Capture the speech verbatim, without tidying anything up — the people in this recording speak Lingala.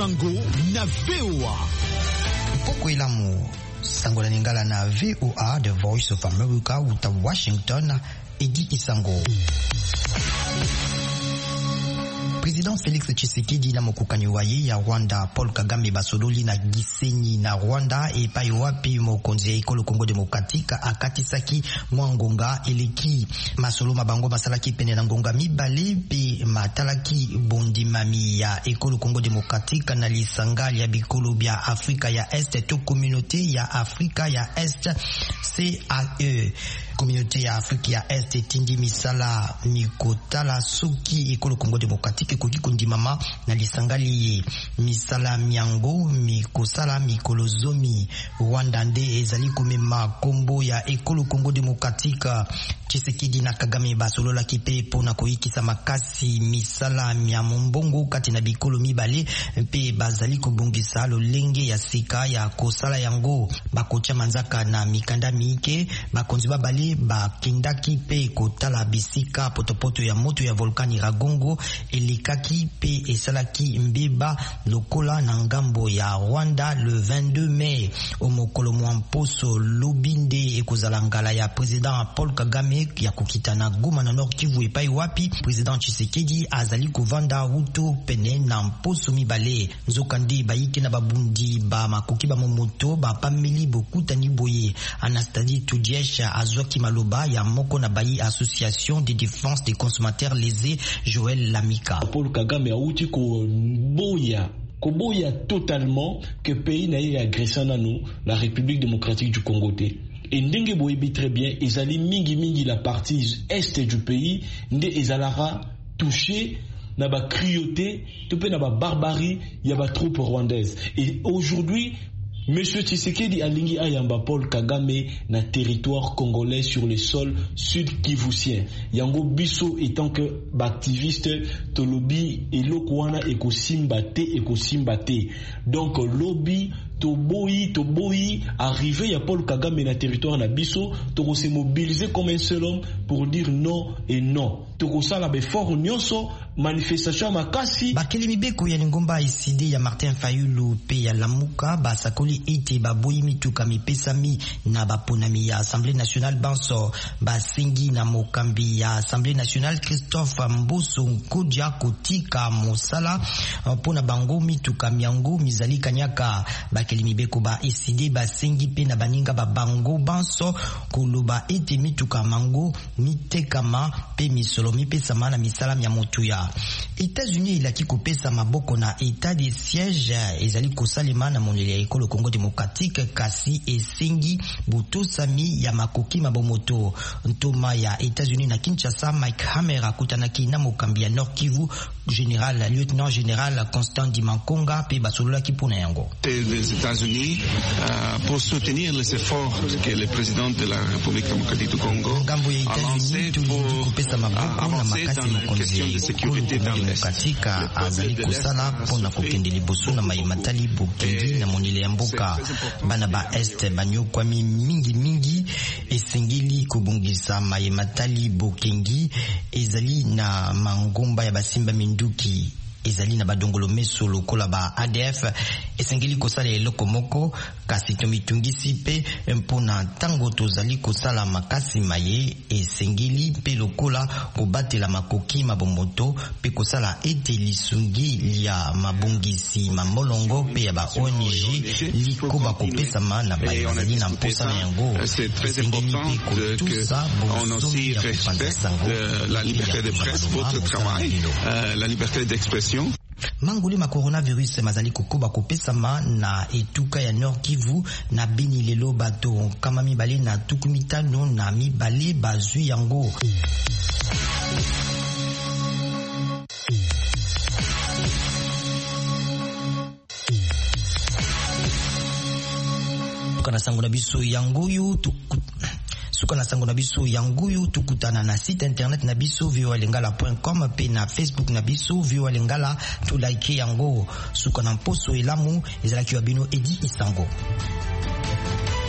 Sango na V O A. Poko ilamu Sango na Lingala na V O A, The Voice of America, uta Washington, Edi Isango. Président Félix Tshisekedi na mokukani waye ya Rwanda Paul Kagame basololi na Gisenyi na Rwanda epai wapi mokonzi ya ekolo Congo Demokratika akatisaki mwangonga eleki masolo mabango masalaki pene na ngonga mibale pe matalaki bondimami ya ekolo Congo Demokratika na lisangali ya bikolo bya Afrika ya Est to communauté ya Afrika ya Est C A E. Communauté ya Afrika ya Est tindi misala mikotala suki ekolo Congo Demokratika koki kundimama na lisangali misala miango mikosala mikolozomi Rwanda nde ezali komema kombo ya ekolo Congo Demokratika. Tshisekedi na Kagame basolola kipe pona koyikisa makasi misala mia mombongo kati na bikolo mibale mpe bazali kobongisa lolenge ya sika ya kosala yango bakocha manzaka na mikanda mike bakonzi babale bakendaki pe kotala bisika potopoto ya moto ya volkani Ragongo elikaki pe esalaki mbeba lokola na ngambo ya Rwanda le vingt-deux mai omokolo mwamposo lobinde ekozala ngala ya president Paul Kagame ya kokita na Goma na Nord Kivu epai wapi president Tshisekedi azali kovanda uto pene na mposo mibale nzokandi bayiki na babundi ba makoki ba momoto ba pameli bokutani boye. Anastasi Tudiesha azwaki maloba ya moko na bayi association de défense des consommateurs lésés Joël Lamika. Paul Kagame a uti ko boya koboya totalement que pays na ye agressé na nous la République démocratique du Congo té. Et ndenge boyebi très bien ezali mingi mingi la partie est du pays nde ezalara touché na ba cruauté to pe na ba barbarie ya ba troupes rwandaises. Et aujourd'hui Monsieur Tshisekedi alingi ayamba Paul Kagame na territoire congolais sur le sol sud-kivusien. Yango biso étant que activiste tolobi elokwana ekosimbate ekosimbate. Donc lobby toboyi toboyi arrivé à Paul Kagame na territoire na biso to se mobiliser comme un seul homme pour dire non et non. To sala be fort nyonso manifestation makasi bakeli mibeko ya ngomba iside ya Martin Fayulu pe ya Lamuka basakoli ete baboyi mituka mipesami na baponami ya Assemblée nationale banso basengi na mokambi ya Assemblée nationale Christophe Mboso Nkodja kotika mosala pona bango mituka miango mizali kanyaka bakeli mibeko ba iside basengi pe na baninga ba bango banso koloba ete mituka mango mitekama pe misolo mipesama na misala ya motuya. États-Unis ilaki kopesa maboko na état de siège ezali kosalema na monele ya ekolo Congo Démocratique kasi esengi butosami ya makoki mabomoto. Ntoma ya États-Unis na Kinshasa Mike Hammer akutanaki na mokambi ya Nord Kivu général lieutenant général Constant Dimankonga pe basolola kipona yango. Les États-Unis euh, pour soutenir les efforts que le président de la République démocratique du Congo a lancé pour avancer dans la question de sécurité dans l'Est. Azali kosala pona kokende liboso na maimatali bokendi na monele ya mboka bana ba Est banyokwami mingi mingi esengeli kobongisa maimatali bokengi ezali na mangomba ya basimba minduki ezali na badongolo meso lokola ba A D F esengeli kosala eloko moko kasi tomitungisi pe mpona tango tozali kosala makasi maye esengeli pe lokola kobatela makoki mabomoto pe kosala ete lisungi ya mabongisi mamolongo pe ya ba O N G likoba kopesama na bazali na mposa na yango. C'est très important qu'on aussi respecte la liberté de presse, votre travail, euh, la liberté d'expression. Manguli ma coronavirus mazali kokoba kopesama na etuka ya Nord Kivu na Beni lelo bato kama mibale na tukumitano na mibale bazwi yango. Tukana sango na biso yangoyu tuku Suka na sango na biso yanguyu tukutana na site internet na biso v o a lingala point com pe na Facebook na biso v o a lingala to like yango. Suka na mposo elamu ezalaki wa bino Edi Isango.